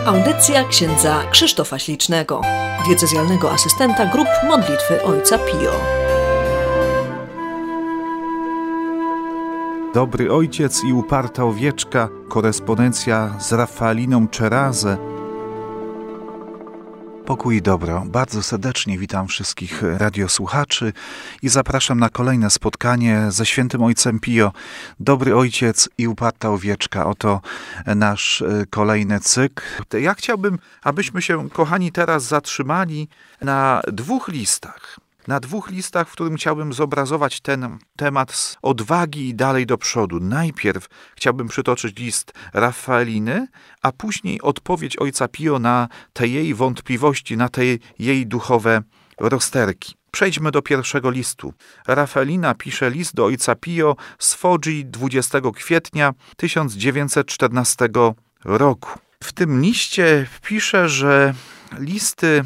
Audycja księdza Krzysztofa Ślicznego, diecezjalnego asystenta grup modlitwy Ojca Pio. Dobry Ojciec i uparta owieczka, korespondencja z Rafaeliną Czerazę. Pokój i dobro. Bardzo serdecznie witam wszystkich radiosłuchaczy i zapraszam na kolejne spotkanie ze świętym Ojcem Pio. Dobry Ojciec i uparta owieczka. Oto nasz kolejny cykl. Ja chciałbym, abyśmy się, kochani, teraz zatrzymali na dwóch listach. W którym chciałbym zobrazować ten temat z odwagi i dalej do przodu. Najpierw chciałbym przytoczyć list Rafaeliny, a później odpowiedź Ojca Pio na te jej wątpliwości, na te jej duchowe rozterki. Przejdźmy do pierwszego listu. Rafaelina pisze list do Ojca Pio z Foggi 20 kwietnia 1914 roku. W tym liście pisze, że listy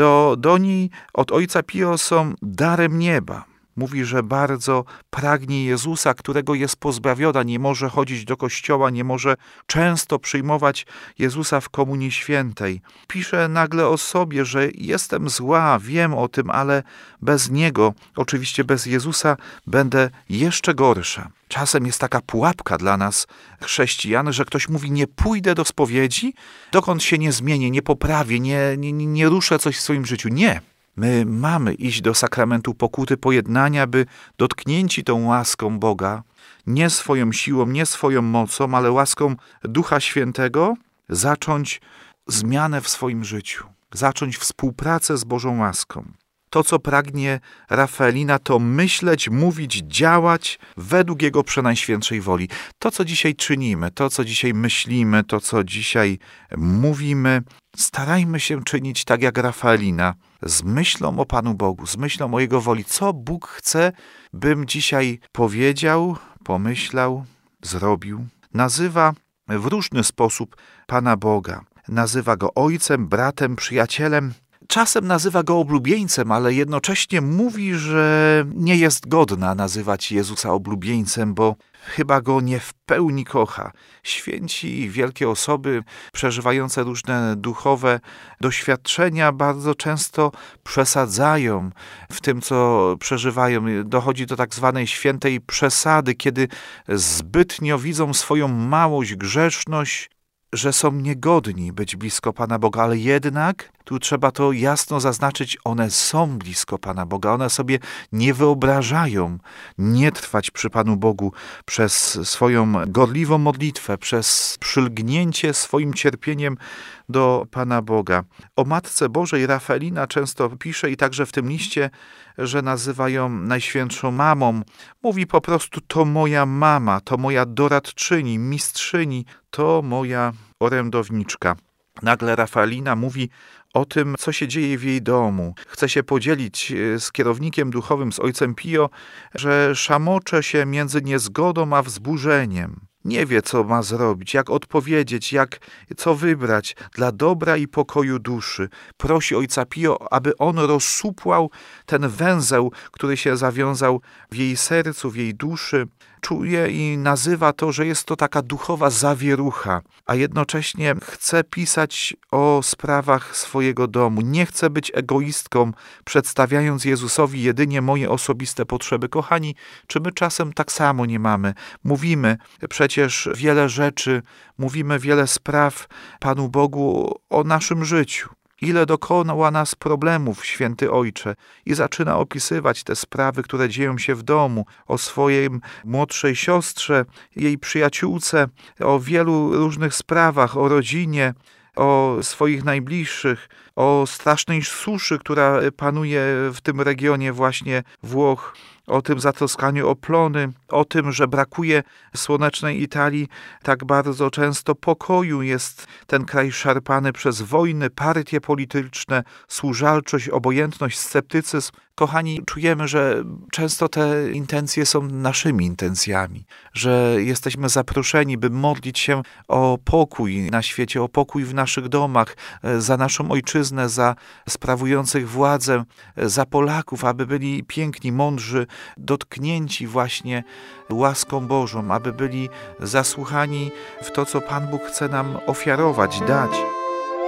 do niej od Ojca Pio są darem nieba. Mówi, że bardzo pragnie Jezusa, którego jest pozbawiona, nie może chodzić do kościoła, nie może często przyjmować Jezusa w Komunii Świętej. Pisze nagle o sobie, że jestem zła, wiem o tym, ale bez Niego, oczywiście bez Jezusa, będę jeszcze gorsza. Czasem jest taka pułapka dla nas, chrześcijan, że ktoś mówi, nie pójdę do spowiedzi, dokąd się nie zmienię, nie poprawię, nie ruszę coś w swoim życiu. Nie. My mamy iść do sakramentu pokuty, pojednania, by dotknięci tą łaską Boga, nie swoją siłą, nie swoją mocą, ale łaską Ducha Świętego, zacząć zmianę w swoim życiu, zacząć współpracę z Bożą łaską. To, co pragnie Rafaelina, to myśleć, mówić, działać według Jego przenajświętszej woli. To, co dzisiaj czynimy, to, co dzisiaj myślimy, to, co dzisiaj mówimy, starajmy się czynić tak jak Rafaelina, z myślą o Panu Bogu, z myślą o Jego woli. Co Bóg chce, bym dzisiaj powiedział, pomyślał, zrobił. Nazywa w różny sposób Pana Boga. Nazywa Go Ojcem, bratem, przyjacielem. Czasem nazywa Go oblubieńcem, ale jednocześnie mówi, że nie jest godna nazywać Jezusa oblubieńcem, bo chyba Go nie w pełni kocha. Święci i wielkie osoby przeżywające różne duchowe doświadczenia bardzo często przesadzają w tym, co przeżywają. Dochodzi do tak zwanej świętej przesady, kiedy zbytnio widzą swoją małość, grzeszność, że są niegodni być blisko Pana Boga, ale jednak, tu trzeba to jasno zaznaczyć, one są blisko Pana Boga, one sobie nie wyobrażają nie trwać przy Panu Bogu przez swoją gorliwą modlitwę, przez przylgnięcie swoim cierpieniem do Pana Boga. O Matce Bożej Rafaelina często pisze i także w tym liście, że nazywa ją Najświętszą Mamą. Mówi po prostu, to moja mama, to moja doradczyni, mistrzyni, to moja orędowniczka. Nagle Rafaelina mówi o tym, co się dzieje w jej domu. Chce się podzielić z kierownikiem duchowym, z Ojcem Pio, że szamocze się między niezgodą a wzburzeniem. Nie wie, co ma zrobić, jak odpowiedzieć, co wybrać dla dobra i pokoju duszy. Prosi Ojca Pio, aby on rozsupłał ten węzeł, który się zawiązał w jej sercu, w jej duszy. Czuje i nazywa to, że jest to taka duchowa zawierucha, a jednocześnie chce pisać o sprawach swojego domu. Nie chce być egoistką, przedstawiając Jezusowi jedynie moje osobiste potrzeby. Kochani, czy my czasem tak samo nie mamy? Mówimy przecież wiele rzeczy, mówimy wiele spraw Panu Bogu o naszym życiu. Ile dokonała nas problemów, Święty Ojcze, i zaczyna opisywać te sprawy, które dzieją się w domu, o swojej młodszej siostrze, jej przyjaciółce, o wielu różnych sprawach, o rodzinie, o swoich najbliższych, o strasznej suszy, która panuje w tym regionie właśnie Włoch, o tym zatroskaniu o plony, o tym, że brakuje słonecznej Italii tak bardzo często pokoju. Jest ten kraj szarpany przez wojny, partie polityczne, służalczość, obojętność, sceptycyzm. Kochani, czujemy, że często te intencje są naszymi intencjami, że jesteśmy zaproszeni, by modlić się o pokój na świecie, o pokój w naszych domach, za naszą ojczyznę, za sprawujących władzę, za Polaków, aby byli piękni, mądrzy, dotknięci właśnie łaską Bożą, aby byli zasłuchani w to, co Pan Bóg chce nam ofiarować, dać.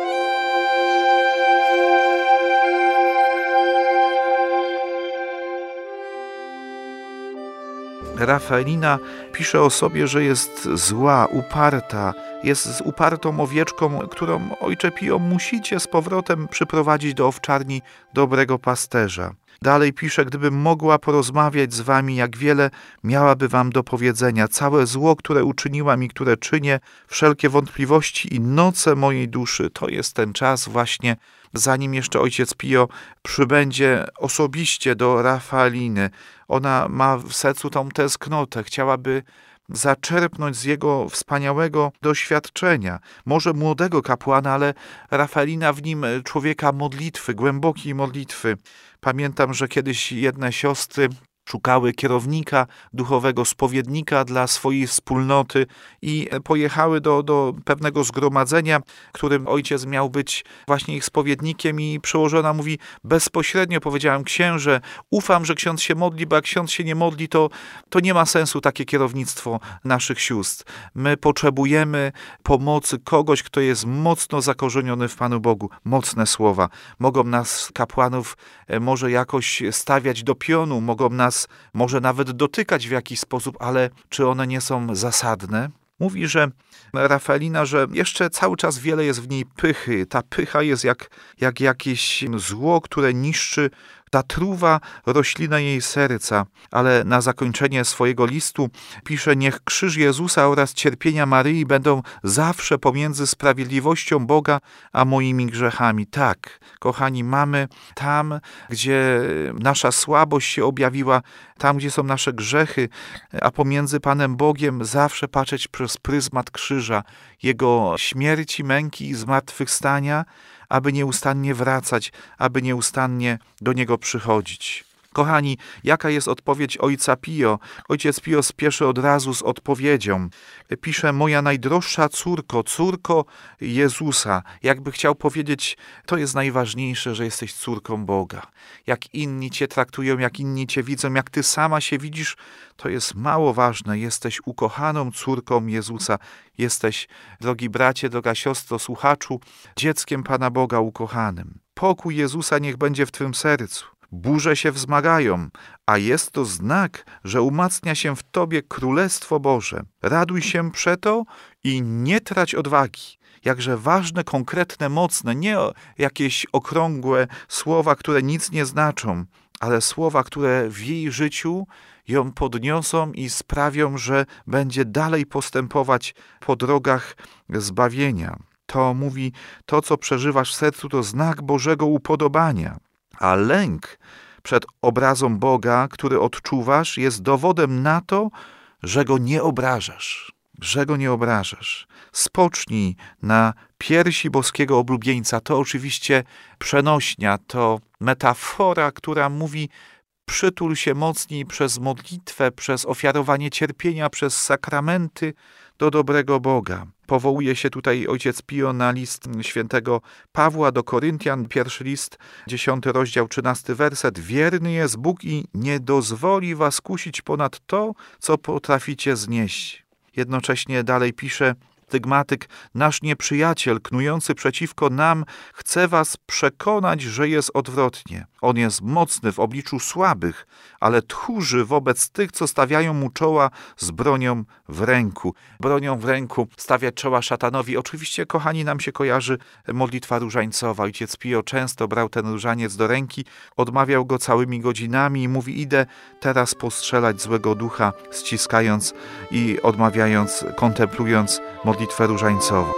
Rafaelina pisze o sobie, że jest zła, uparta, jest upartą owieczką, którą, Ojcze Pio, musicie z powrotem przyprowadzić do owczarni dobrego pasterza. Dalej pisze, gdybym mogła porozmawiać z wami, jak wiele miałaby wam do powiedzenia. Całe zło, które uczyniłam i które czynię, wszelkie wątpliwości i noce mojej duszy. To jest ten czas właśnie, zanim jeszcze ojciec Pio przybędzie osobiście do Rafaeliny. Ona ma w sercu tą tęsknotę, chciałaby zaczerpnąć z jego wspaniałego doświadczenia. Może młodego kapłana, ale Rafaelina w nim człowieka modlitwy, głębokiej modlitwy. Pamiętam, że kiedyś jedne siostry szukały kierownika duchowego, spowiednika dla swojej wspólnoty i pojechały do pewnego zgromadzenia, którym ojciec miał być właśnie ich spowiednikiem i przełożona mówi, bezpośrednio powiedziałem, księże, ufam, że ksiądz się modli, bo jak ksiądz się nie modli, to nie ma sensu takie kierownictwo naszych sióstr. My potrzebujemy pomocy kogoś, kto jest mocno zakorzeniony w Panu Bogu. Mocne słowa. Mogą nas, kapłanów, może jakoś stawiać do pionu, mogą nas może nawet dotykać w jakiś sposób, ale czy one nie są zasadne? Mówi, że Rafaelina, że jeszcze cały czas wiele jest w niej pychy. Ta pycha jest jak jakieś zło, które niszczy, zatruwa roślinę jej serca. Ale na zakończenie swojego listu pisze, niech krzyż Jezusa oraz cierpienia Maryi będą zawsze pomiędzy sprawiedliwością Boga a moimi grzechami. Tak, kochani, mamy tam, gdzie nasza słabość się objawiła, tam, gdzie są nasze grzechy, a pomiędzy Panem Bogiem zawsze patrzeć przez pryzmat krzyża, Jego śmierci, męki i zmartwychwstania, aby nieustannie wracać, aby nieustannie do Niego przychodzić. Kochani, jaka jest odpowiedź ojca Pio? Ojciec Pio spieszy od razu z odpowiedzią. Pisze, moja najdroższa córko Jezusa. Jakby chciał powiedzieć, to jest najważniejsze, że jesteś córką Boga. Jak inni cię traktują, jak inni cię widzą, jak ty sama się widzisz, to jest mało ważne. Jesteś ukochaną córką Jezusa. Jesteś, drogi bracie, droga siostro, słuchaczu, dzieckiem Pana Boga ukochanym. Pokój Jezusa niech będzie w twym sercu. Burze się wzmagają, a jest to znak, że umacnia się w tobie Królestwo Boże. Raduj się przeto i nie trać odwagi. Jakże ważne, konkretne, mocne, nie jakieś okrągłe słowa, które nic nie znaczą, ale słowa, które w jej życiu ją podniosą i sprawią, że będzie dalej postępować po drogach zbawienia. To mówi, to co przeżywasz w sercu, to znak Bożego upodobania. A lęk przed obrazą Boga, który odczuwasz, jest dowodem na to, że Go nie obrażasz. Że Go nie obrażasz. Spocznij na piersi boskiego oblubieńca. To oczywiście przenośnia, to metafora, która mówi, przytul się mocniej przez modlitwę, przez ofiarowanie cierpienia, przez sakramenty do dobrego Boga. Powołuje się tutaj ojciec Pio na list świętego Pawła do Koryntian, 1 list, 10 rozdział, 13 werset. Wierny jest Bóg i nie dozwoli was kusić ponad to, co potraficie znieść. Jednocześnie dalej pisze stygmatyk, nasz nieprzyjaciel, knujący przeciwko nam, chce was przekonać, że jest odwrotnie. On jest mocny w obliczu słabych, ale tchórzy wobec tych, co stawiają mu czoła z bronią w ręku. Bronią w ręku stawiać czoła szatanowi. Oczywiście, kochani, nam się kojarzy modlitwa różańcowa. Ojciec Pio często brał ten różaniec do ręki, odmawiał go całymi godzinami i mówi, idę teraz postrzelać złego ducha, ściskając i odmawiając, kontemplując modlitwę różańcową.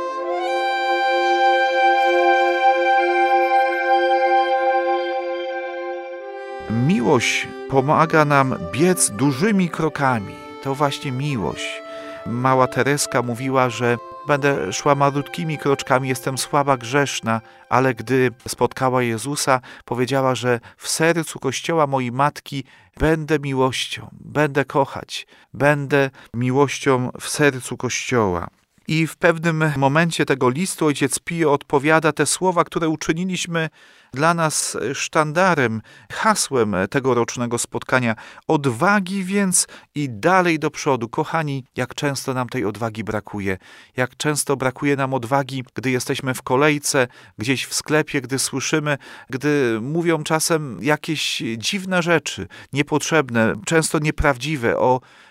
Miłość pomaga nam biec dużymi krokami. To właśnie miłość. Mała Tereska mówiła, że będę szła malutkimi kroczkami, jestem słaba, grzeszna, ale gdy spotkała Jezusa, powiedziała, że w sercu Kościoła mojej matki będę miłością, będę kochać, będę miłością w sercu Kościoła. I w pewnym momencie tego listu ojciec Pio odpowiada te słowa, które uczyniliśmy dla nas sztandarem, hasłem tegorocznego spotkania. Odwagi więc i dalej do przodu. Kochani, jak często nam tej odwagi brakuje. Jak często brakuje nam odwagi, gdy jesteśmy w kolejce, gdzieś w sklepie, gdy słyszymy, gdy mówią czasem jakieś dziwne rzeczy, niepotrzebne, często nieprawdziwe, o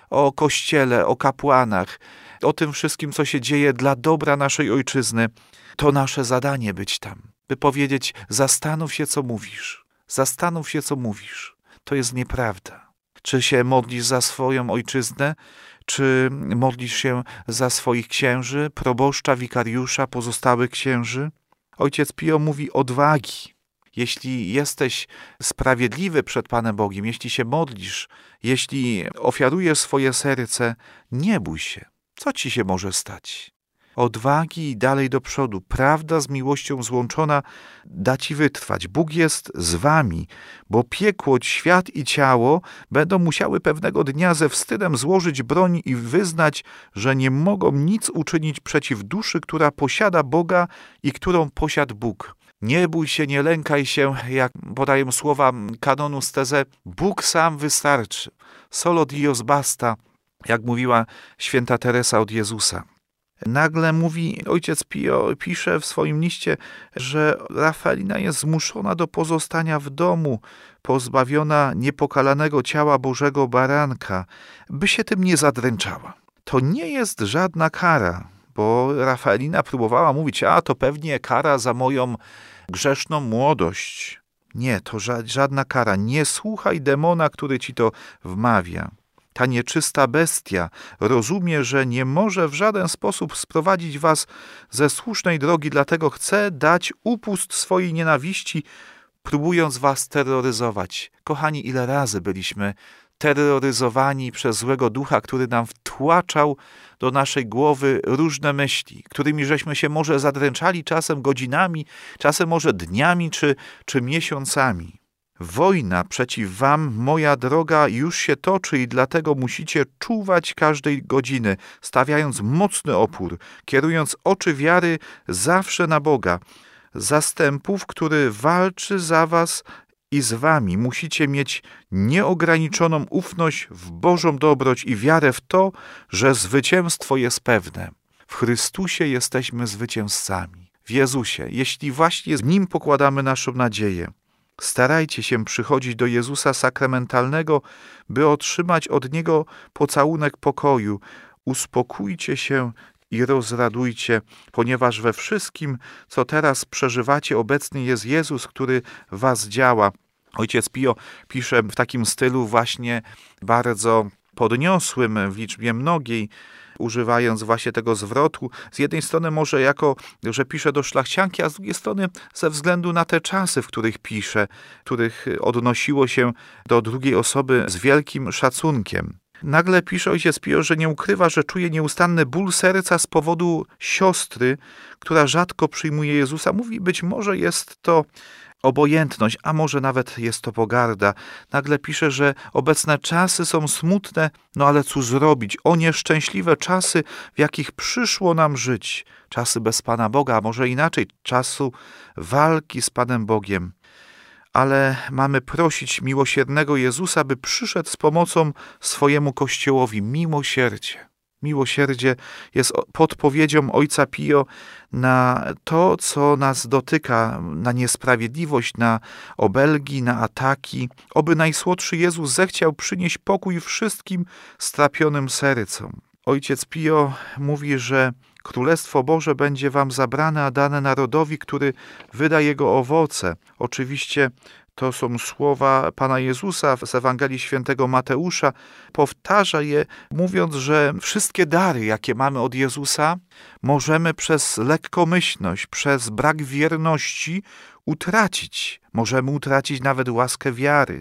o Kościele, o kapłanach, o tym wszystkim, co się dzieje dla dobra naszej ojczyzny. To nasze zadanie być tam, by powiedzieć: zastanów się, co mówisz. Zastanów się, co mówisz. To jest nieprawda. Czy się modlisz za swoją ojczyznę, czy modlisz się za swoich księży, proboszcza, wikariusza, pozostałych księży? Ojciec Pio mówi: odwagi. Jeśli jesteś sprawiedliwy przed Panem Bogiem, jeśli się modlisz, jeśli ofiarujesz swoje serce, nie bój się. Co ci się może stać? Odwagi i dalej do przodu. Prawda z miłością złączona da ci wytrwać. Bóg jest z wami, bo piekło, świat i ciało będą musiały pewnego dnia ze wstydem złożyć broń i wyznać, że nie mogą nic uczynić przeciw duszy, która posiada Boga i którą posiadł Bóg. Nie bój się, nie lękaj się, jak podają słowa kanonu z Tezę, Bóg sam wystarczy. Solo Dios basta, jak mówiła święta Teresa od Jezusa. Nagle mówi ojciec Pio, pisze w swoim liście, że Rafaelina jest zmuszona do pozostania w domu, pozbawiona niepokalanego ciała Bożego Baranka, by się tym nie zadręczała. To nie jest żadna kara, bo Rafaelina próbowała mówić: a to pewnie kara za moją grzeszną młodość. Nie, to żadna kara. Nie słuchaj demona, który ci to wmawia. Ta nieczysta bestia rozumie, że nie może w żaden sposób sprowadzić was ze słusznej drogi, dlatego chce dać upust swojej nienawiści, próbując was terroryzować. Kochani, ile razy byliśmy terroryzowani przez złego ducha, który nam wtłaczał do naszej głowy różne myśli, którymi żeśmy się może zadręczali czasem godzinami, czasem może dniami czy miesiącami. Wojna przeciw wam, moja droga, już się toczy i dlatego musicie czuwać każdej godziny, stawiając mocny opór, kierując oczy wiary zawsze na Boga, zastępów, który walczy za was i z wami. Musicie mieć nieograniczoną ufność w Bożą dobroć i wiarę w to, że zwycięstwo jest pewne. W Chrystusie jesteśmy zwycięzcami. W Jezusie, jeśli właśnie w Nim pokładamy naszą nadzieję. Starajcie się przychodzić do Jezusa sakramentalnego, by otrzymać od Niego pocałunek pokoju. Uspokójcie się i rozradujcie, ponieważ we wszystkim, co teraz przeżywacie, obecny jest Jezus, który w was działa. Ojciec Pio pisze w takim stylu właśnie bardzo podniosłym, w liczbie mnogiej, używając właśnie tego zwrotu. Z jednej strony może jako, że pisze do szlachcianki, a z drugiej strony ze względu na te czasy, w których pisze, których odnosiło się do drugiej osoby z wielkim szacunkiem. Nagle pisze ojciec Pio, że nie ukrywa, że czuje nieustanny ból serca z powodu siostry, która rzadko przyjmuje Jezusa. Mówi, być może jest to obojętność, a może nawet jest to pogarda. Nagle pisze, że obecne czasy są smutne, no ale cóż zrobić? O nieszczęśliwe czasy, w jakich przyszło nam żyć. Czasy bez Pana Boga, a może inaczej, czasu walki z Panem Bogiem. Ale mamy prosić miłosiernego Jezusa, by przyszedł z pomocą swojemu Kościołowi. Miłosierdzie. Miłosierdzie jest podpowiedzią ojca Pio na to, co nas dotyka, na niesprawiedliwość, na obelgi, na ataki. Oby najsłodszy Jezus zechciał przynieść pokój wszystkim strapionym sercom. Ojciec Pio mówi, że Królestwo Boże będzie wam zabrane, a dane narodowi, który wyda jego owoce. Oczywiście to są słowa Pana Jezusa z Ewangelii Świętego Mateusza. Powtarza je, mówiąc, że wszystkie dary, jakie mamy od Jezusa, możemy przez lekkomyślność, przez brak wierności utracić. Możemy utracić nawet łaskę wiary.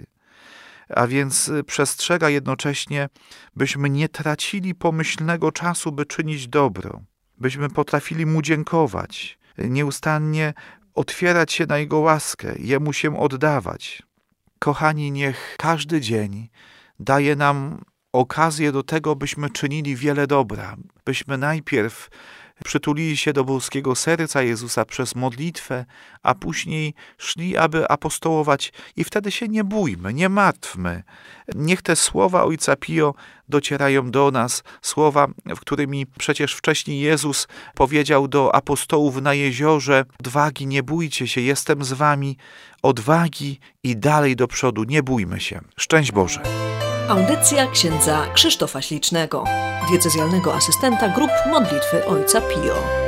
A więc przestrzega jednocześnie, byśmy nie tracili pomyślnego czasu, by czynić dobro. Byśmy potrafili Mu dziękować, nieustannie otwierać się na Jego łaskę, Jemu się oddawać. Kochani, niech każdy dzień daje nam okazję do tego, byśmy czynili wiele dobra, byśmy najpierw przytulili się do boskiego serca Jezusa przez modlitwę, a później szli, aby apostołować i wtedy się nie bójmy, nie martwmy. Niech te słowa ojca Pio docierają do nas, słowa, w którymi przecież wcześniej Jezus powiedział do apostołów na jeziorze: odwagi, nie bójcie się, jestem z wami, odwagi i dalej do przodu, nie bójmy się. Szczęść Boże. Audycja księdza Krzysztofa Ślicznego, diecezjalnego asystenta grup modlitwy Ojca Pio.